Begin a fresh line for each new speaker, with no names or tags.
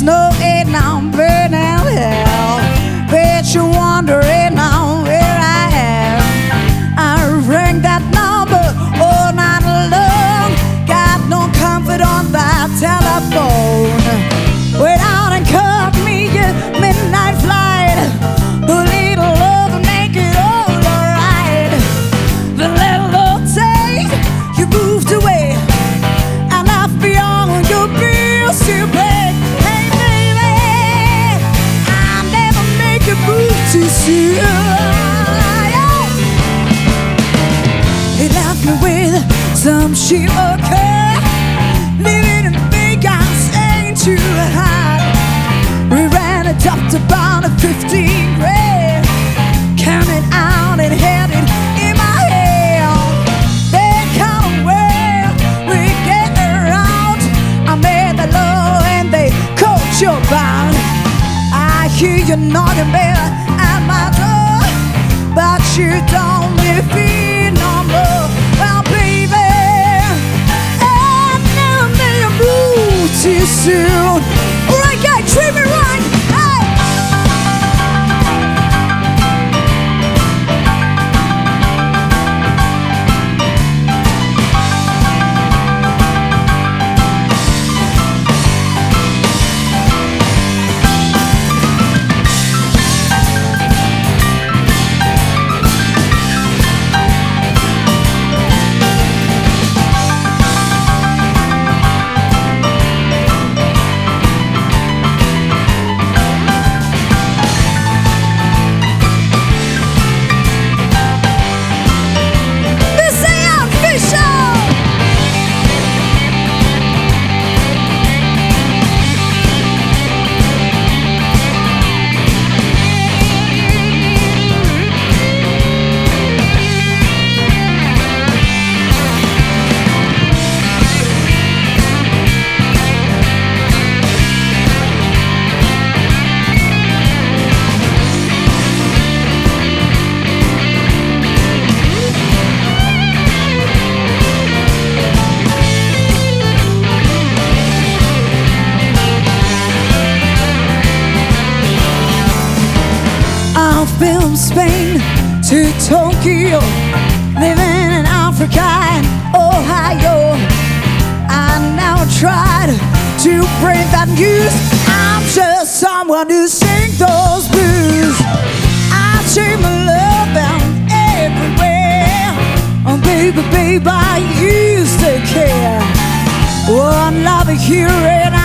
snowing on burning hell. Bet you're wondering now where I am. I rang that number all night long. Got no comfort on that telephone. Went out and caught me a midnight flight. A little love and make it all alright. The little old days you moved away and left beyond your bills to pay. Hey baby, I never make a move too soon. He left me with some cheap girl, living in Vegas ain't too high. We ran it up to about 15 grand, counted out and had it in my hand. That kind of way we get around. I made the law and they caught your bound. I hear you knocking back at my door, but you don't live here no more. Well, baby, I never made a move too soon. Right guy, treat me right. Hey. From Spain to Tokyo, living in Africa and Ohio. I now tried to bring that news. I'm just someone who sings those blues. I take my love down everywhere. Oh baby, baby, I used to care. One love here and